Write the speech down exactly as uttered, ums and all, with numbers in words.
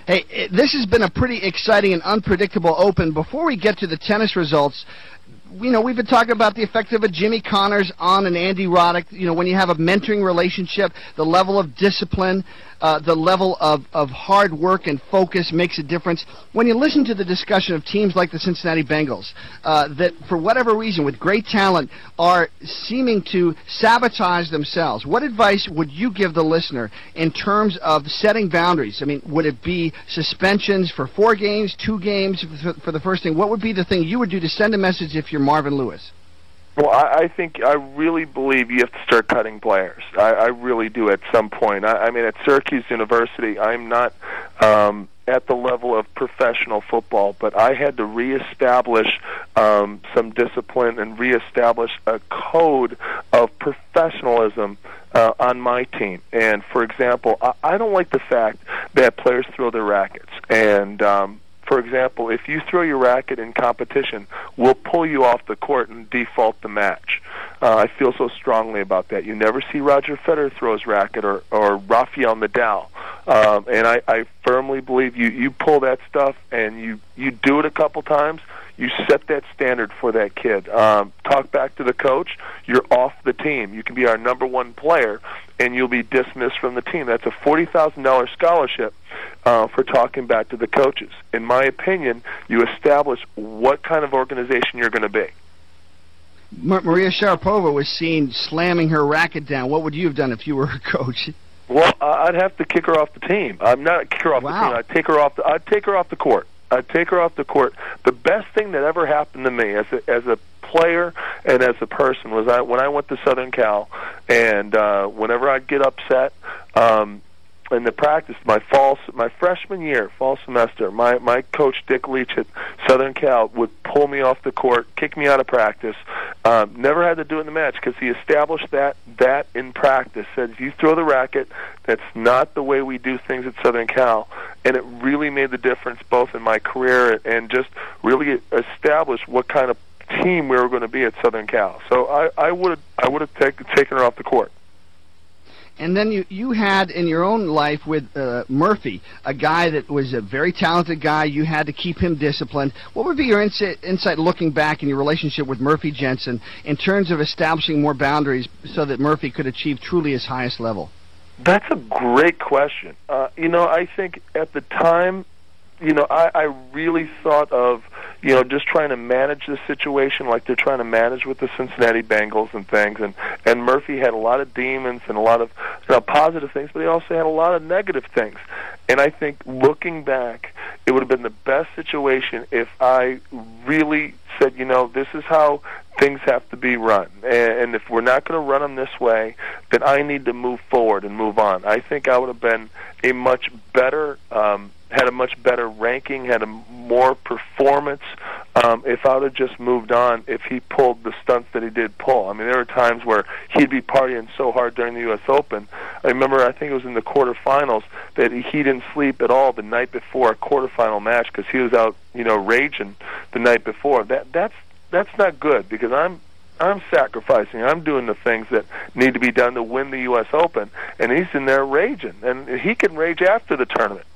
Hey, it, this has been a pretty exciting and unpredictable Open. Before we get to the tennis results, you know, we've been talking about the effect of a Jimmy Connors on an Andy Roddick. You know, when you have a mentoring relationship, the level of discipline, uh, the level of, of hard work and focus makes a difference. When you listen to the discussion of teams like the Cincinnati Bengals, uh, that for whatever reason, with great talent, are seeming to sabotage themselves, what advice would you give the listener in terms of setting boundaries? I mean, would it be suspensions for four games, two games for, for the first thing? What would be the thing you would do to send a message if you're Marvin Lewis? Well, I, I think, I really believe you have to start cutting players. I, I really do at some point. I, I mean, at Syracuse University, I'm not um, at the level of professional football, but I had to reestablish um, some discipline and reestablish a code of professionalism uh, on my team. And, for example, I, I don't like the fact that players throw their rackets. And, um, for example, if you throw your racket in competition, we'll pull you off the court and default the match. Uh, I feel so strongly about that. You never see Roger Federer throw his racket or, or Rafael Nadal. Um, and I, I firmly believe you, you pull that stuff and you, you do it a couple times, you set that standard for that kid. Um, talk back to the coach, you're off the team. You can be our number one player, and you'll be dismissed from the team. That's a forty thousand dollars scholarship uh, for talking back to the coaches. In my opinion, you establish what kind of organization you're going to be. Maria Sharapova was seen slamming her racket down. What would you have done if you were her coach? Well, I'd have to kick her off the team. I'm not kick her off wow. the team. I'd take her off. The, I'd take her off the court. I'd take her off the court. The best thing that ever happened to me as a, as a player and as a person was I, when I went to Southern Cal, and uh, whenever I'd get upset um, in the practice, my fall, my freshman year, fall semester, my, my coach, Dick Leach at Southern Cal, would pull me off the court, kick me out of practice. Um, never had to do it in the match because he established that that in practice. Said, if you throw the racket, that's not the way we do things at Southern Cal. And it really made the difference both in my career and just really established what kind of team we were going to be at Southern Cal. So I, I would have I would have take, taken her off the court. And then you, you had in your own life with uh, Murphy, a guy that was a very talented guy. You had to keep him disciplined. What would be your insight, insight looking back in your relationship with Murphy Jensen in terms of establishing more boundaries so that Murphy could achieve truly his highest level? That's a great question. Uh, you know, I think at the time, you know, I, I really thought of, you know, just trying to manage the situation like they're trying to manage with the Cincinnati Bengals and things. And, and Murphy had a lot of demons and a lot of, you know, positive things, but he also had a lot of negative things. And I think looking back, it would have been the best situation if I really said, you know, this is how things have to be run. And if we're not going to run them this way, then I need to move forward and move on. I think I would have been a much better um had a much better ranking, had a more performance um, if I would have just moved on if he pulled the stunts that he did pull. I mean, there were times where he'd be partying so hard during the U S Open. I remember, I think it was in the quarterfinals, that he didn't sleep at all the night before a quarterfinal match because he was out, you know, raging the night before. That That's that's not good because I'm I'm sacrificing. I'm doing the things that need to be done to win the U S Open, and he's in there raging. And he can rage after the tournament.